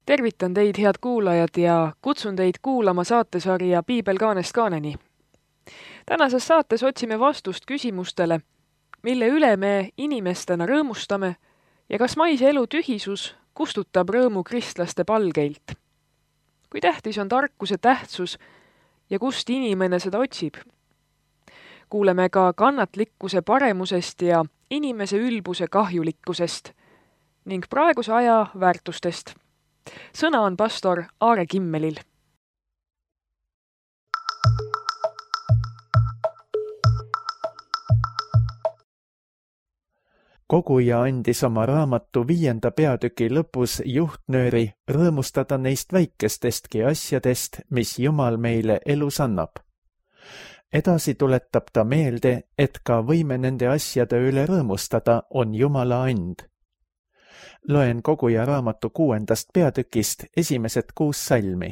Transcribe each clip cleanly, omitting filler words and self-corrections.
Tervitan teid, head kuulajad, ja kutsun teid kuulama saatesarja Piibel kaanest kaaneni. Tänases saates otsime vastust küsimustele, mille üle me inimestena rõõmustame ja kas maise elu tühisus kustutab rõõmu kristlaste palgeilt. Kui tähtis on tarkuse tähtsus ja kust inimene seda otsib? Kuuleme ka kannatlikkuse paremusest ja inimese ülbuse kahjulikkusest ning praeguse aja väärtustest. Sõna on pastor Aare Kimmelil. Koguja andis oma raamatu 5. peatüki lõpus juhtnööri rõõmustada neist väikestestki asjadest, mis Jumal meile elus annab. Edasi tuletab ta meelde, et ka võime nende asjade üle rõõmustada on Jumala and. Loen Koguja raamatu 6. peatükist esimesed 6 salmi.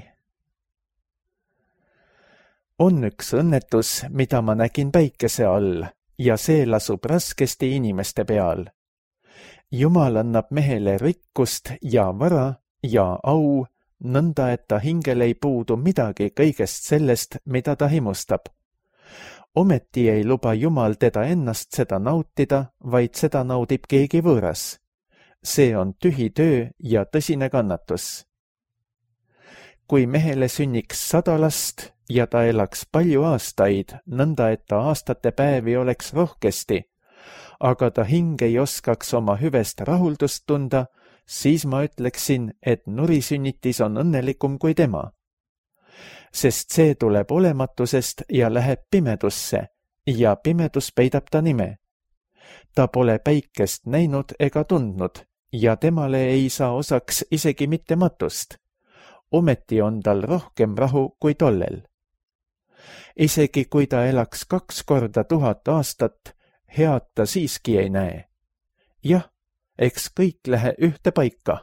On üks õnnetus, mida ma nägin päikese all, ja see lasub raskesti inimeste peal. Jumal annab mehele rikkust ja vara ja au, nõnda et ta hingel ei puudu midagi kõigest sellest, mida ta himustab. Ometi ei luba Jumal teda ennast seda nautida, vaid seda naudib keegi võõras. See on tühi töö ja tõsine kannatus. Kui mehele sünniks 100 last ja ta elaks palju aastaid, nõnda et ta aastate päevi oleks rohkesti, aga ta hing ei oskaks oma hüvest rahuldust tunda, siis ma ütleksin, et nurisünnitis on õnnelikum kui tema. Sest see tuleb olematusest ja läheb pimedusse ja pimedus peidab ta nime. Ta pole päikest näinud ega tundnud ja temale ei saa osaks isegi mitte matust. Ometi on tal rohkem rahu kui tollel. Isegi kui ta elaks 2 korda 1000 aastat, head ta siiski ei näe. Jah, eks kõik lähe ühte paika.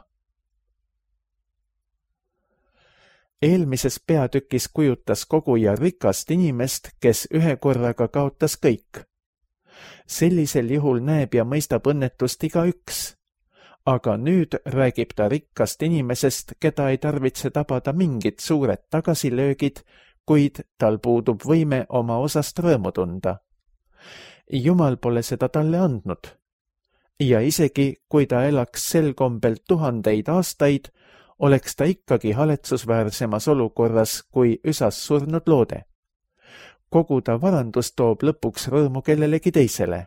Eelmises peatükis kujutas koguja rikast inimest, kes ühe korraga kaotas kõik. Sellisel juhul näeb ja mõistab õnnetust igaüks. Aga nüüd räägib ta rikkast inimesest, keda ei tarvitse tabada mingid suured tagasilöögid, kuid tal puudub võime oma osast rõõmu tunda. Jumal pole seda talle andnud. Ja isegi, kui ta elaks sel kombel 1000 aastaid, oleks ta ikkagi haletsusväärsemas olukorras kui üsas surnud loode. Kogu ta varandus toob lõpuks rõõmu kellelegi teisele.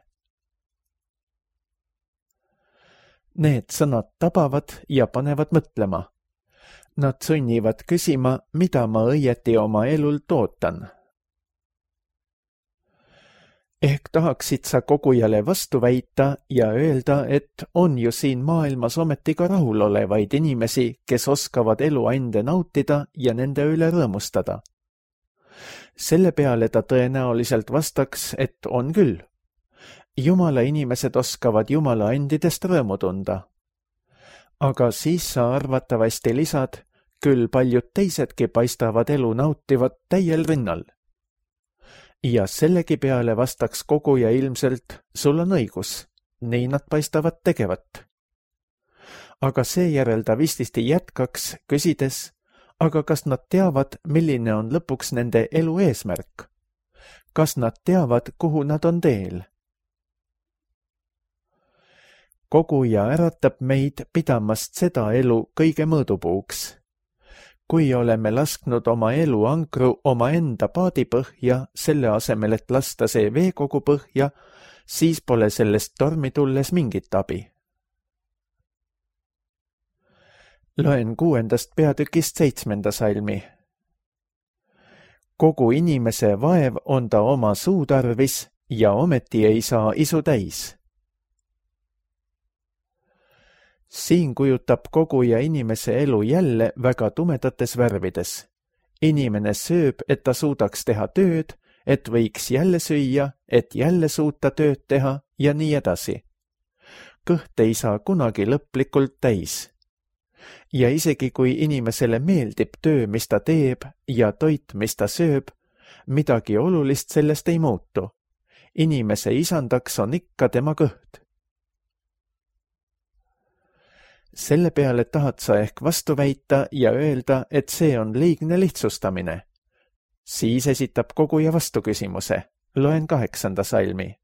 Need sõnad tabavad ja panevad mõtlema. Nad sunnivad küsima, mida ma õieti oma elult ootan. Ehk tahaksid sa kogujale vastu väita ja öelda, et on ju siin maailmas ometi ka rahulolevaid inimesi, kes oskavad eluande nautida ja nende üle rõõmustada. Selle peale ta tõenäoliselt vastaks, et on küll. Jumala inimesed oskavad Jumala andidest rõõmu tunda. Aga siis sa arvatavasti lisad, küll paljud teisedki paistavad elu nautivat täiel rinnal. Ja sellegi peale vastaks koguja ilmselt, sul on õigus, nii nad paistavad tegevat. Aga seejärel ta vististi jätkaks, küsides, aga kas nad teavad, milline on lõpuks nende elu eesmärk? Kas nad teavad, kuhu nad on teel? Koguja äratab meid pidamast seda elu kõige mõõdupuuks. Kui oleme lasknud oma elu ankru oma enda paadipõhja, selle asemel, et lasta see veekogu põhja, siis pole sellest tormi tulles mingit abi. Loen 6. peatükist 7. salmi. Kogu inimese vaev on ta oma suu tarvis ja ometi ei saa isu täis. Siin kujutab koguja inimese elu jälle väga tumedates värvides. Inimene sööb, et ta suudaks teha tööd, et võiks jälle süüa, et jälle suuta tööd teha ja nii edasi. Kõht ei saa kunagi lõplikult täis. Ja isegi kui inimesele meeldib töö, mis ta teeb ja toit, mis ta sööb, midagi olulist sellest ei muutu. Inimese isandaks on ikka tema kõht. Selle peale tahad sa ehk vastu väita ja öelda, et see on liigne lihtsustamine. Siis esitab koguja vastuküsimuse. Loen 8. salmi.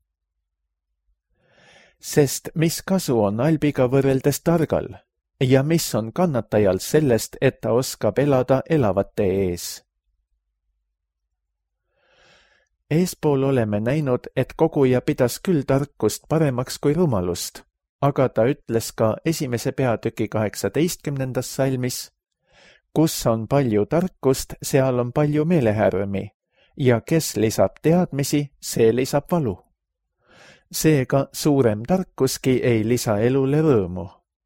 Sest mis kasu on albiga võrreldes targal ja mis on kannatajal sellest, et ta oskab elada elavate ees? Eespool oleme näinud, et koguja pidas küll tarkust paremaks kui rumalust, aga ta ütles ka 1. peatüki 18. salmis, kus on palju tarkust, seal on palju meelehärmi ja kes lisab teadmisi, see lisab valu. Seega suurem tarkuski ei lisa elule rõõmu.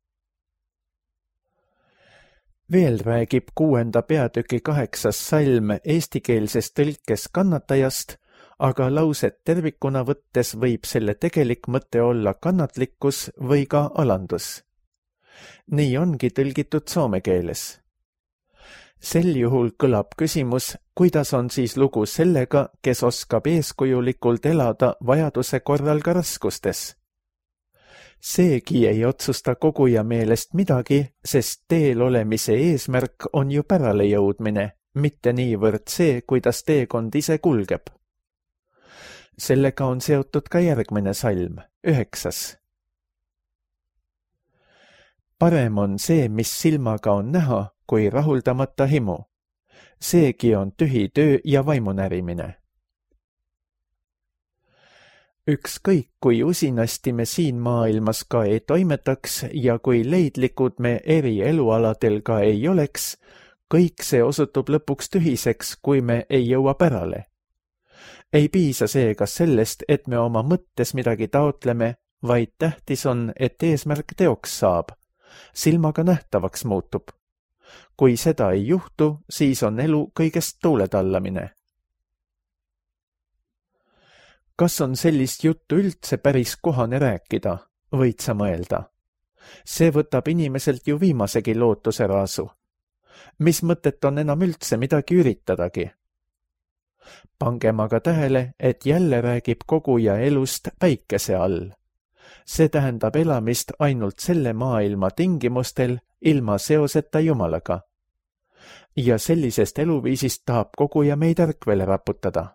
Veel räägib 6. peatüki 8. salm eestikeelses tõlkes kannatajast, aga lauset tervikuna võttes võib selle tegelik mõte olla kannatlikkus või ka alandus. Nii ongi tõlgitud soome keeles. Sel juhul kõlab küsimus, kuidas on siis lugu sellega, kes oskab eeskujulikult elada vajaduse korral ka raskustes. Seegi ei otsusta koguja meelest midagi, sest teel olemise eesmärk on ju pärale jõudmine, mitte niivõrd see, kuidas teekond ise kulgeb. Sellega on seotud ka järgmine salm, 9. Parem on see, mis silmaga on näha, kui rahuldamata himu. Seegi on tühi töö ja vaimunärimine. Ükskõik, kui usinasti me siin maailmas ka ei toimetaks ja kui leidlikud me eri elualadel ka ei oleks, kõik see osutub lõpuks tühiseks, kui me ei jõua pärale. Ei piisa seega sellest, et me oma mõttes midagi taotleme, vaid tähtis on, et eesmärk teoks saab. Silmaga nähtavaks muutub. Kui seda ei juhtu, siis on elu kõigest tuuletallamine. Kas on sellist juttu üldse päris kohane rääkida, võid sa mõelda? See võtab inimeselt ju viimasegi lootuse raasu. Mis mõtet on enam üldse midagi üritadagi? Pangem aga tähele, et jälle räägib koguja elust päikese all. See tähendab elamist ainult selle maailma tingimustel, ilma seoseta Jumalaga. Ja sellisest eluviisist tahab koguja meid ärkvele raputada.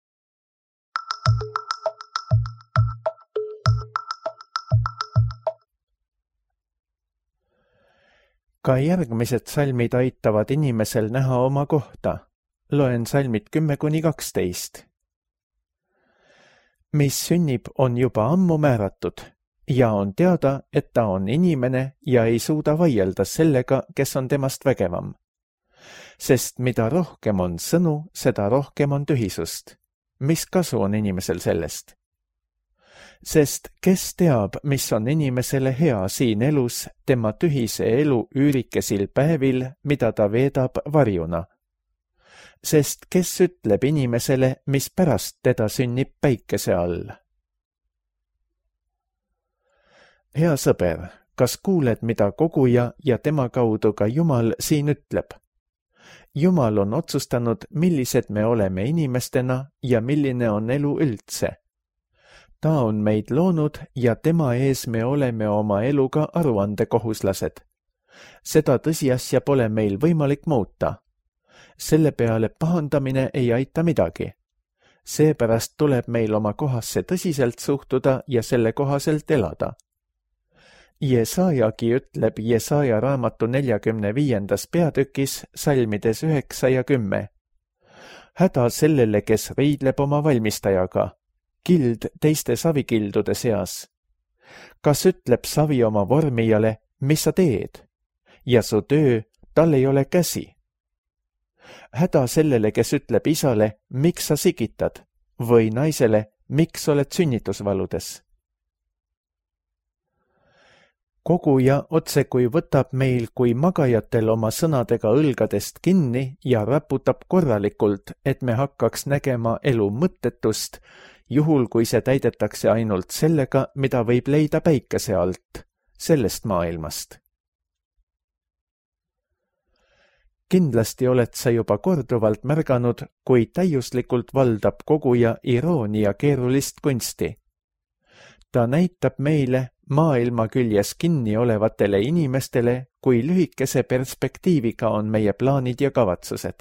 Ka järgmised salmid aitavad inimesel näha oma kohta. Loen salmid 10–12. Mis sünnib, on juba ammu määratud ja on teada, et ta on inimene ja ei suuda vaielda sellega, kes on temast vägevam. Sest mida rohkem on sõnu, seda rohkem on tühisust. Mis kasu on inimesel sellest? Sest kes teab, mis on inimesele hea siin elus, tema tühise elu üürikesil päevil, mida ta veedab varjuna. Sest kes ütleb inimesele, mis pärast teda sünnib päikese all? Hea sõber, kas kuuled, mida koguja ja tema kaudu ka Jumal siin ütleb? Jumal on otsustanud, millised me oleme inimestena ja milline on elu üldse. Ta on meid loonud ja tema ees me oleme oma eluga aruandekohuslased. Seda tõsiasja pole meil võimalik muuta. Selle peale pahandamine ei aita midagi. Seepärast tuleb meil oma kohasse tõsiselt suhtuda ja selle kohaselt elada. Jesaajagi ütleb Jesaja raamatu 45. peatükis salmides 9 ja 10. Häda sellele, kes riidleb oma valmistajaga, kild teiste savikildude seas. Kas ütleb savi oma vormijale, mis sa teed? Ja su töö, tal ei ole käsi. Häda sellele, kes ütleb isale, miks sa sigitad? Või naisele, miks oled sünnitusvaludes? Koguja otsekui võtab meil kui magajatel oma sõnadega õlgadest kinni ja raputab korralikult, et me hakkaks nägema elu mõttetust, juhul kui see täidetakse ainult sellega, mida võib leida päikese alt, sellest maailmast. Kindlasti oled sa juba korduvalt märganud, kui täiuslikult valdab koguja iroonia keerulist kunsti. Ta näitab meile, maailma küljes kinni olevatele inimestele, kui lühikese perspektiiviga on meie plaanid ja kavatsused.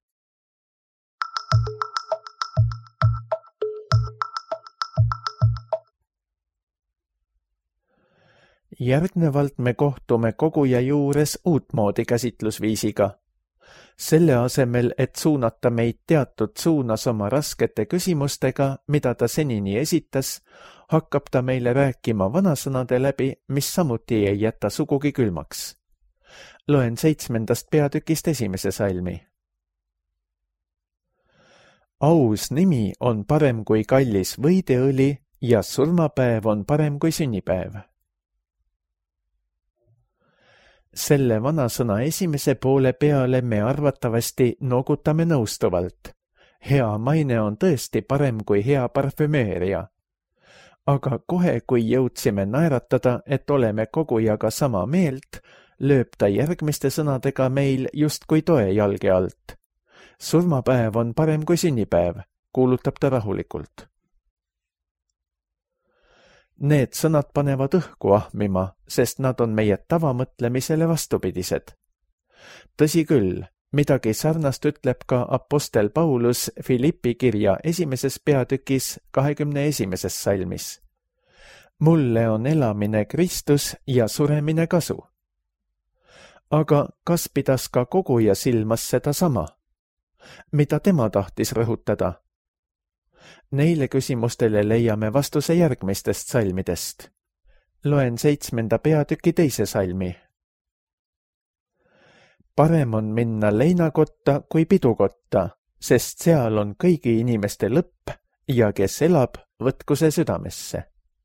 Järgnevalt me kohtume koguja juures uutmoodi käsitlusviisiga. Selle asemel, et suunata meid teatud suunas oma raskete küsimustega, mida ta senini esitas, hakkab ta meile rääkima vanasõnade läbi, mis samuti ei jäta sugugi külmaks. Loen 7. peatükist 1. salmi. Aus nimi on parem kui kallis võideõli ja surmapäev on parem kui sünnipäev. Selle vanasõna esimese poole peale me arvatavasti noogutame nõustuvalt. Hea maine on tõesti parem kui hea parfümeeria. Aga kohe, kui jõudsime naeratada, et oleme kogujaga sama meelt, lööb ta järgmiste sõnadega meil justkui toe jalge alt. Surmapäev on parem kui sünnipäev, kuulutab ta rahulikult. Need sõnad panevad õhku ahmima, sest nad on meie tavamõtlemisele vastupidised. Tõsi küll, midagi sarnast ütleb ka apostel Paulus Filippi kirja 1. peatükis 21. salmis. Mulle on elamine Kristus ja suremine kasu. Aga kas pidas ka koguja silmas seda sama? Mida tema tahtis rõhutada? Neile küsimustele leiame vastuse järgmistest salmidest. Loen 7. peatüki 2. salmi. Parem on minna leinakotta kui pidukotta, sest seal on kõigi inimeste lõpp ja kes elab, võtku see südamesse.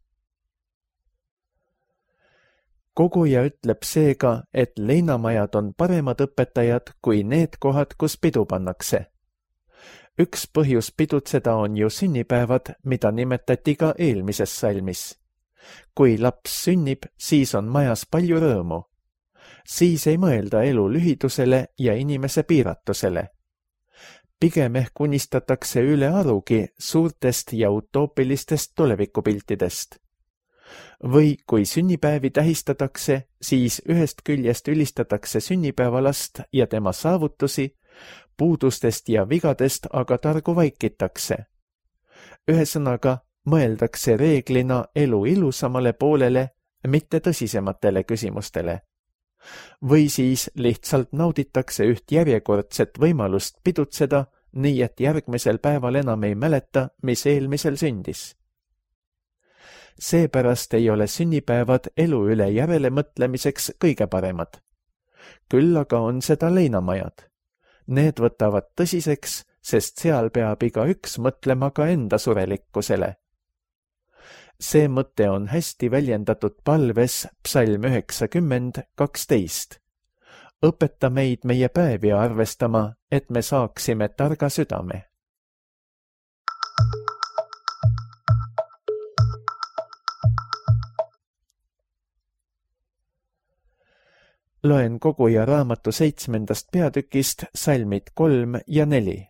Koguja ütleb seega, et leinamajad on paremad õpetajad kui need kohad, kus pidu pannakse. Üks põhjus pidutseda on ju sünnipäevad, mida nimetati ka eelmises salmis. Kui laps sünnib, siis on majas palju rõõmu. Siis ei mõelda elu lühidusele ja inimese piiratusele. Pigem ehk unistatakse üle arugi suurtest ja utoopilistest tulevikupiltidest. Või kui sünnipäevi tähistatakse, siis ühest küljest ülistatakse sünnipäevalast ja tema saavutusi, puudustest ja vigadest aga targu vaikitakse. Ühesõnaga, mõeldakse reeglina elu ilusamale poolele, mitte tõsisematele küsimustele. Või siis lihtsalt nauditakse üht järjekordset võimalust pidutseda, nii et järgmisel päeval enam ei mäleta, mis eelmisel sündis. Seepärast ei ole sünnipäevad elu üle järelemõtlemiseks kõige paremad. Küll aga on seda leinamajad. Need võtavad tõsiseks, sest seal peab igaüks mõtlema ka enda surelikkusele. See mõte on hästi väljendatud palves psalm 90:12. Õpeta meid meie päevi arvestama, et me saaksime targa südame. Loen koguja raamatu 7. peatükist salmid 3 ja 4.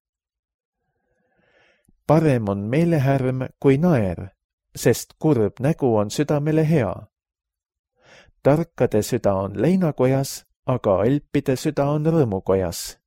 Parem on meelehärm kui naer, sest kurb nägu on südamele hea. Tarkade süda on leinakojas, aga alpide süda on rõõmukojas.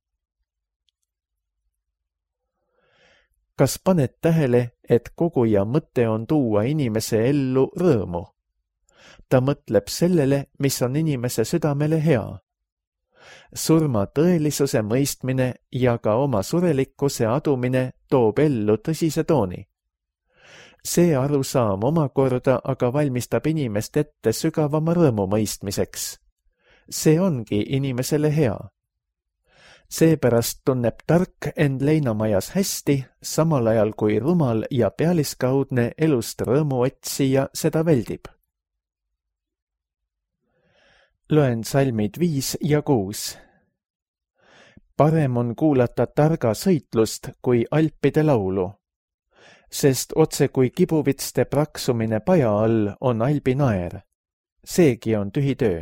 Kas paned tähele, et koguja mõte on tuua inimese ellu rõõmu? Ta mõtleb sellele, mis on inimese südamele hea. Surma tõelisuse mõistmine ja ka oma surelikkuse adumine toob ellu tõsise tooni. See arusaam omakorda aga valmistab inimest ette sügavama rõõmu mõistmiseks. See ongi inimesele hea. Seepärast tunneb tark end leinamajas hästi, samal ajal kui rumal ja pealiskaudne elust rõõmu otsija seda väldib. Loen salmid 5 ja 6. Parem on kuulata targa sõitlust kui alpide laulu, sest otse kui kibuvitste praksumine paja all on albi naer. Seegi on tühi töö.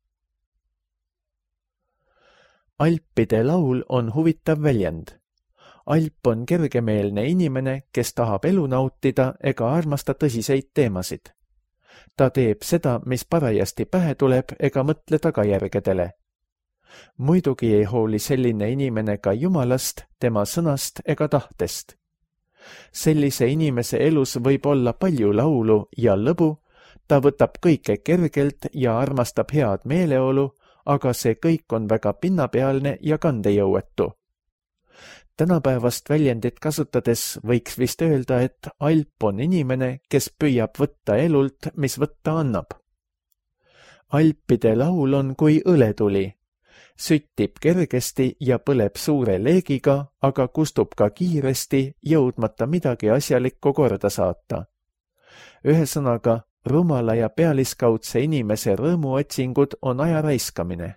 Alpide laul on huvitav väljend. Alp on kergemeelne inimene, kes tahab elu nautida ega armasta tõsiseid teemasid. Ta teeb seda, mis parajasti pähe tuleb, ega mõtle tagajärgedele. Muidugi ei hooli selline inimene ka Jumalast, tema sõnast ega tahtest. Sellise inimese elus võib olla palju laulu ja lõbu, ta võtab kõike kergelt ja armastab head meeleolu, aga see kõik on väga pinnapealne ja kandejõuetu. Tänapäevast väljendit kasutades võiks vist öelda, et alp on inimene, kes püüab võtta elult, mis võtta annab. Alpide laul on kui õletuli. Süttib kergesti ja põleb suure leegiga, aga kustub ka kiiresti, jõudmata midagi asjalikku korda saata. Ühesõnaga, rumala ja pealiskaudse inimese rõõmuotsingud on aja raiskamine.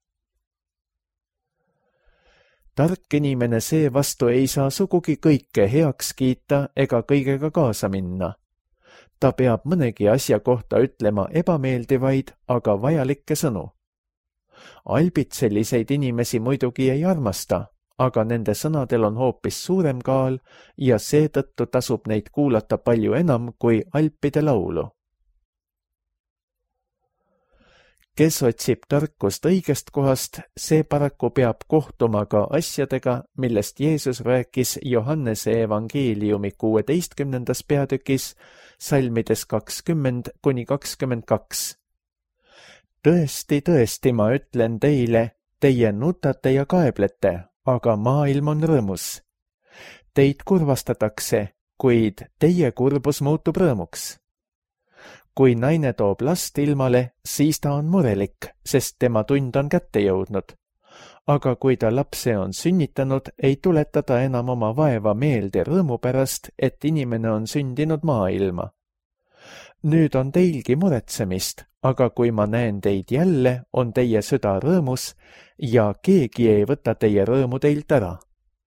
Tark inimene seevastu ei saa sugugi kõike heaks kiita ega kõigega kaasa minna. Ta peab mõnegi asja kohta ütlema ebameeldivaid, aga vajalikke sõnu. Albid selliseid inimesi muidugi ei armasta, aga nende sõnadel on hoopis suurem kaal ja seetõttu tasub neid kuulata palju enam kui alpide laulu. Kes otsib tarkust õigest kohast, see paraku peab kohtuma ka asjadega, millest Jeesus rääkis Johannese evangeeliumi 16. peatükis, salmides 20–22. Tõesti, tõesti, ma ütlen teile, teie nutate ja kaeblete, aga maailm on rõõmus. Teid kurvastatakse, kuid teie kurbus muutub rõõmuks. Kui naine toob last ilmale, siis ta on murelik, sest tema tund on kätte jõudnud. Aga kui ta lapse on sünnitanud, ei tuleta ta enam oma vaeva meelde rõõmu pärast, et inimene on sündinud maailma. Nüüd on teilgi muretsemist, aga kui ma näen teid jälle, on teie süda rõõmus ja keegi ei võta teie rõõmu teilt ära.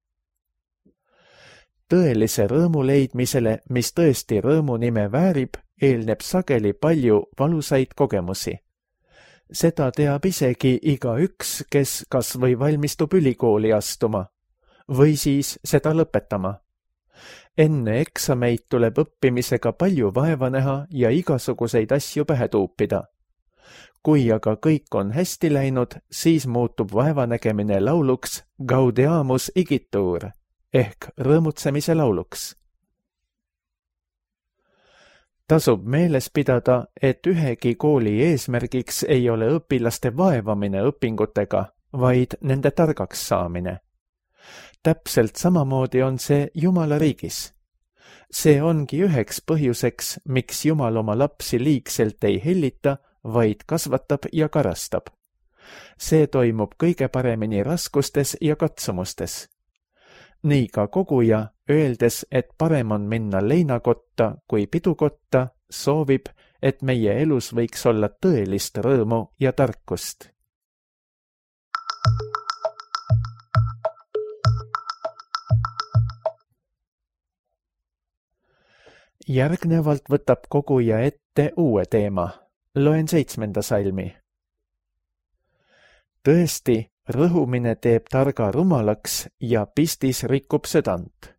Tõelise rõõmu leidmisele, mis tõesti rõõmu nime väärib, eelneb sageli palju valusaid kogemusi. Seda teab isegi igaüks, kes kas või valmistub ülikooli astuma või siis seda lõpetama. Enne eksameid tuleb õppimisega palju vaeva näha ja igasuguseid asju pähe tuupida. Kui aga kõik on hästi läinud, siis muutub vaevanägemine lauluks Gaudeamus igitur ehk rõõmutsemise lauluks. Tasub meeles pidada, et ühegi kooli eesmärgiks ei ole õpilaste vaevamine õpingutega, vaid nende targaks saamine. Täpselt samamoodi on see Jumala riigis. See ongi üheks põhjuseks, miks Jumal oma lapsi liigselt ei hellita, vaid kasvatab ja karastab. See toimub kõige paremini raskustes ja katsumustes. Nii ka koguja, öeldes, et parem on minna leinakotta kui pidukotta, soovib, et meie elus võiks olla tõelist rõõmu ja tarkust. Järgnevalt võtab koguja ette uue teema. Loen 7. salmi. Tõesti, rõhumine teeb targa rumalaks ja pistis rikub südant.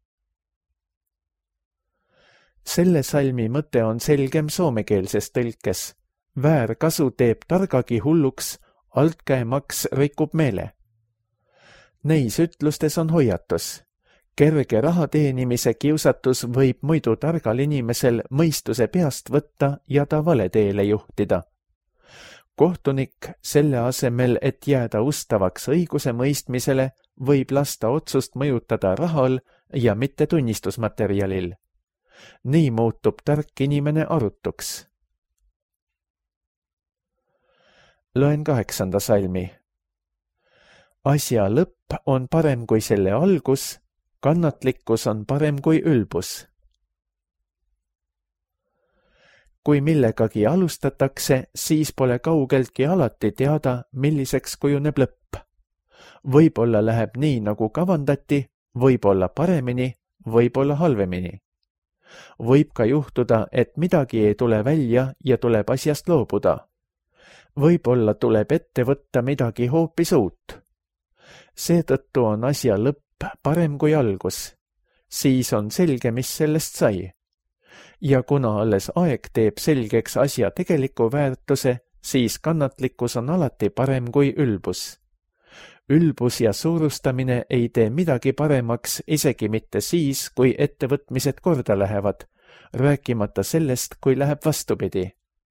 Selle salmi mõte on selgem soomekeelses tõlkes. Väärkasu teeb targagi hulluks, altkäemaks rikub meele. Neis ütlustes on hoiatus. Kerge raha teenimise kiusatus võib muidu targal inimesel mõistuse peast võtta ja ta vale teele juhtida. Kohtunik selle asemel, et jääda ustavaks õiguse mõistmisele, võib lasta otsust mõjutada rahal ja mitte tunnistusmaterjalil. Nii muutub tark inimene arutuks. Loen 8. salmi. Asja lõpp on parem kui selle algus, kannatlikkus on parem kui ülbus. Kui millegagi alustatakse, siis pole kaugeltki alati teada, milliseks kujuneb lõpp. Võib-olla läheb nii, nagu kavandati, võib-olla paremini, võib-olla halvemini. Võib ka juhtuda, et midagi ei tule välja ja tuleb asjast loobuda. Võib-olla tuleb ette võtta midagi hoopis uut. Seetõttu on asja lõpp parem kui algus. Siis on selge, mis sellest sai. ja kuna alles aeg teeb selgeks asja tegeliku väärtuse, siis kannatlikkus on alati parem kui ülbus. Ülbus ja suurustamine ei tee midagi paremaks, isegi mitte siis, kui ettevõtmised korda lähevad, rääkimata sellest, kui läheb vastupidi.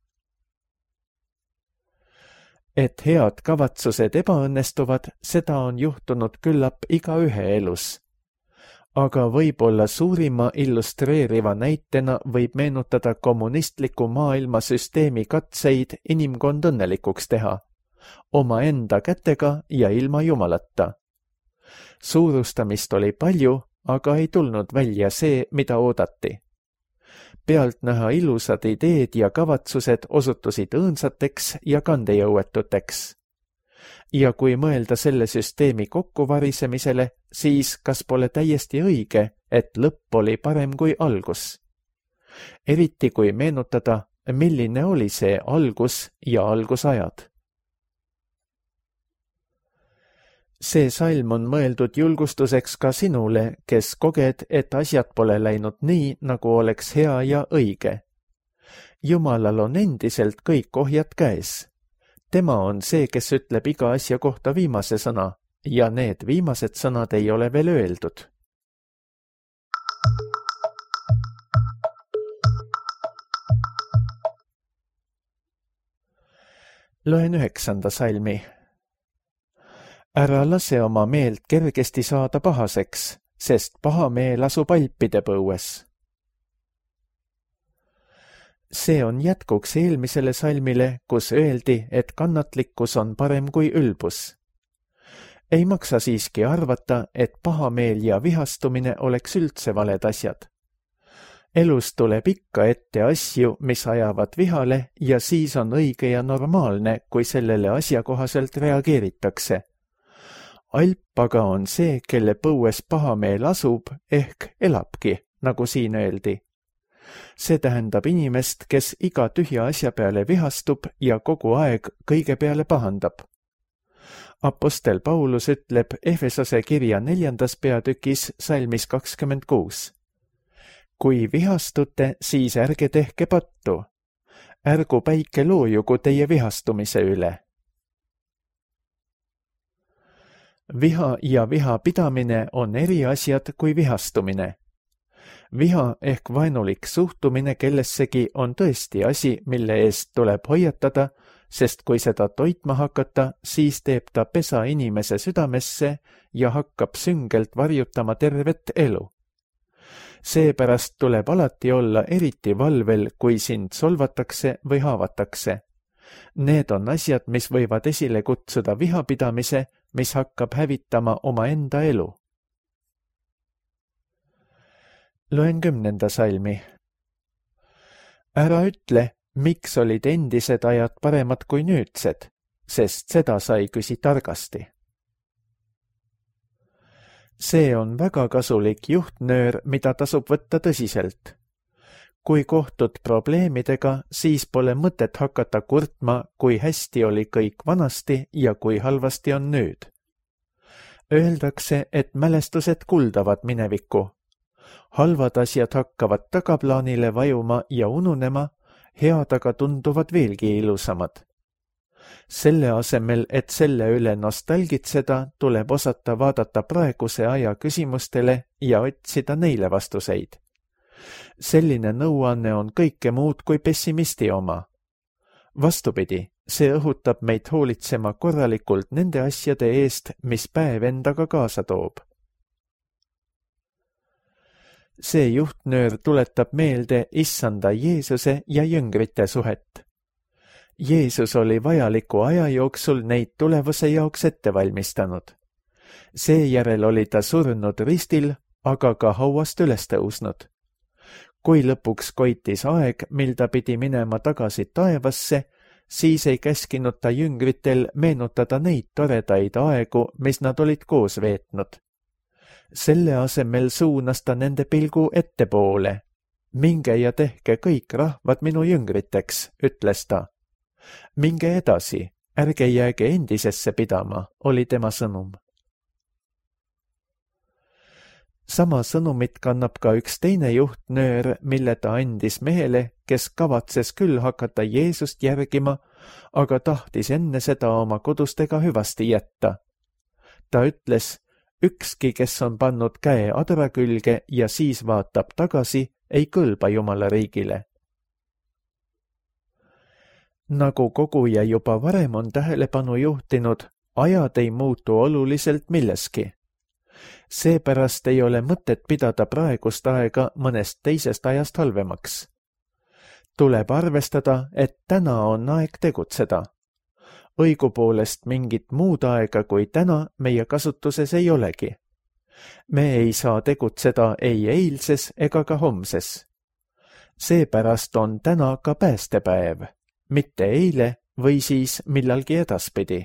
Et head kavatsused ebaõnnestuvad, seda on juhtunud küllap igaühe elus. Aga võib-olla suurima illustreeriva näitena võib meenutada kommunistliku maailmasüsteemi katseid inimkond õnnelikuks teha, omaenda kätega ja ilma jumalata. Suurustamist oli palju, aga ei tulnud välja see, mida oodati. Pealtnäha ilusad ideed ja kavatsused osutusid õõnsateks ja kandejõuetuteks. Ja kui mõelda selle süsteemi kokkuvarisemisele, siis kas pole täiesti õige, et lõpp oli parem kui algus? Eriti kui meenutada, milline oli see algus ja algusajad. See salm on mõeldud julgustuseks ka sinule, kes koged, et asjad pole läinud nii, nagu oleks hea ja õige. Jumalal on endiselt kõik ohjad käes. Tema on see, kes ütleb iga asja kohta viimase sõna, ja need viimased sõnad ei ole veel öeldud. Loen 9. salmi. Ära lase oma meelt kergesti saada pahaseks, sest paha meel asub alpide põues. See on jätkuks eelmisele salmile, kus öeldi, et kannatlikkus on parem kui ülbus. Ei maksa siiski arvata, et pahameel ja vihastumine oleks üldse valed asjad. Elus tuleb ikka ette asju, mis ajavad vihale ja siis on õige ja normaalne, kui sellele asjakohaselt reageeritakse. Alp aga on see, kelle põues pahameel asub ehk elabki, nagu siin öeldi. See tähendab inimest, kes iga tühja asja peale vihastub ja kogu aeg kõige peale pahandab. Apostel Paulus ütleb Efesose kirja 4. peatükis salmis 26. Kui vihastute, siis ärge tehke pattu. Ärgu päike loojugu teie vihastumise üle. Viha ja viha pidamine on eri asjad kui vihastumine. Viha ehk vaenulik suhtumine kellessegi on tõesti asi, mille eest tuleb hoiatada, sest kui seda toitma hakata, siis teeb ta pesa inimese südamesse ja hakkab süngelt varjutama tervet elu. Seepärast tuleb alati olla eriti valvel, kui sind solvatakse või haavatakse. Need on asjad, mis võivad esile kutsuda vihapidamise, mis hakkab hävitama omaenda elu. Loen 10. salmi. Ära ütle, miks olid endised ajad paremad kui nüüdsed, sest seda sai küsi targasti. See on väga kasulik juhtnöör, mida tasub võtta tõsiselt. Kui kohtud probleemidega, siis pole mõtet hakata kurtma, kui hästi oli kõik vanasti ja kui halvasti on nüüd. Öeldakse, et mälestused kuldavad minevikku. Halvad asjad hakkavad tagaplaanile vajuma ja ununema, head aga tunduvad veelgi ilusamad. Selle asemel, et selle üle nostalgitseda, tuleb osata vaadata praeguse aja küsimustele ja otsida neile vastuseid. Selline nõuanne on kõike muud kui pessimisti oma. Vastupidi, see õhutab meid hoolitsema korralikult nende asjade eest, mis päev endaga kaasa toob. See juhtnöör tuletab meelde issanda Jeesuse ja jüngrite suhet. Jeesus oli vajaliku aja jooksul neid tulevuse jaoks ette valmistanud. Seejärel oli ta surnud ristil, aga ka hauast üles tõusnud. Kui lõpuks koitis aeg, mil ta pidi minema tagasi taevasse, siis ei käskinud ta jüngritel meenutada neid toredaid aegu, mis nad olid koos veetnud. Selle asemel suunas ta nende pilgu ettepoole. Minge ja tehke kõik rahvad minu jüngriteks, ütles ta. Minge edasi, ärge jääge endisesse pidama, oli tema sõnum. Sama sõnumit kannab ka üks teine juhtnöör, mille ta andis mehele, kes kavatses küll hakata Jeesust järgima, aga tahtis enne seda oma kodustega hüvasti jätta. Ta ütles, ükski, kes on pannud käe adra külge ja siis vaatab tagasi, ei kõlba Jumala riigile. Nagu koguja juba varem on tähelepanu juhtinud, ajad ei muutu oluliselt milleski. Seepärast ei ole mõtet pidada praegust aega mõnest teisest ajast halvemaks. Tuleb arvestada, et täna on aeg tegutseda. Õigupoolest mingit muud aega kui täna meie kasutuses ei olegi. Me ei saa tegutseda ei eilses ega ka homses. Seepärast on täna ka päästepäev, mitte eile või siis millalgi edaspidi.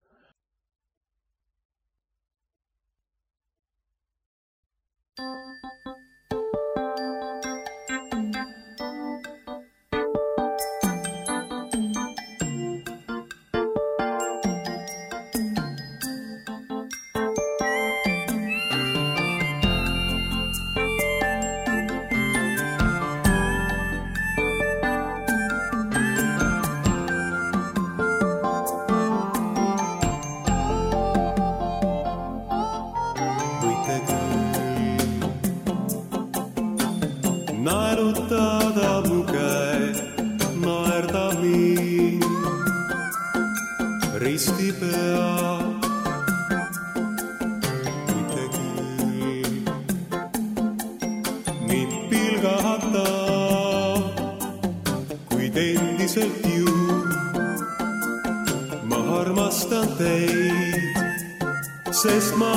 Naerutada mu käe, naerda mind, risti pea, mitte küll. Mind pilgata, kuid endiselt ju ma armastan teid, sest ma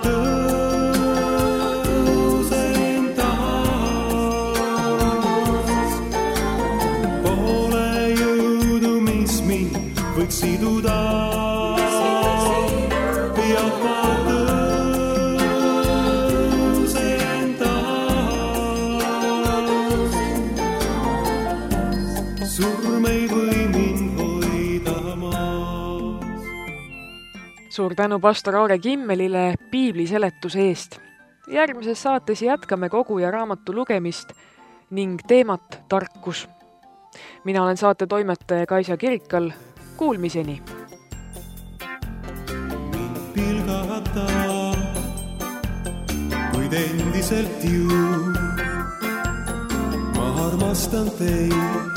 võiks siduda ja ma tõusen taas. Surm ei või mind hoida maas. Suur tänu pastor Aare Kimmelile piibli seletuse eest. Järgmises saates jätkame koguja raamatu lugemist ning teemat tarkus. Mina olen saate toimetaja Kaisa Kirikal. Kuulmiseni. Mind pilgata, kuid endiselt ju ma armastan teid,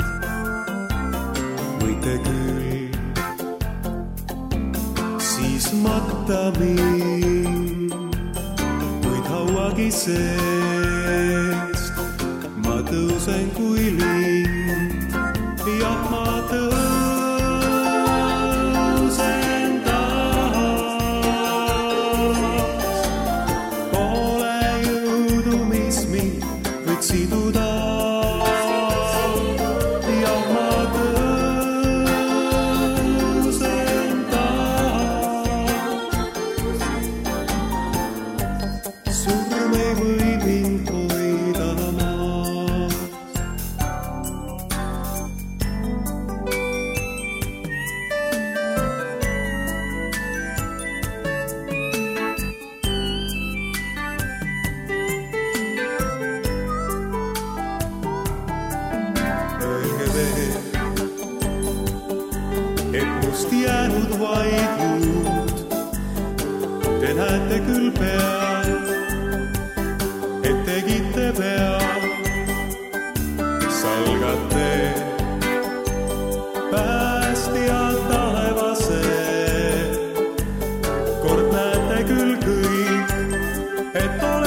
võite küll siis matta mind, kuid hauagi seest ma tõusen kui lind ja ma siduda ja ma tõusen taas. Surm ei või mind hoida maas. Et must jäänud vaid juud, te näete küll peal, et tegite peal, salgate päästja taevase. Kord näete küll kõik, et ole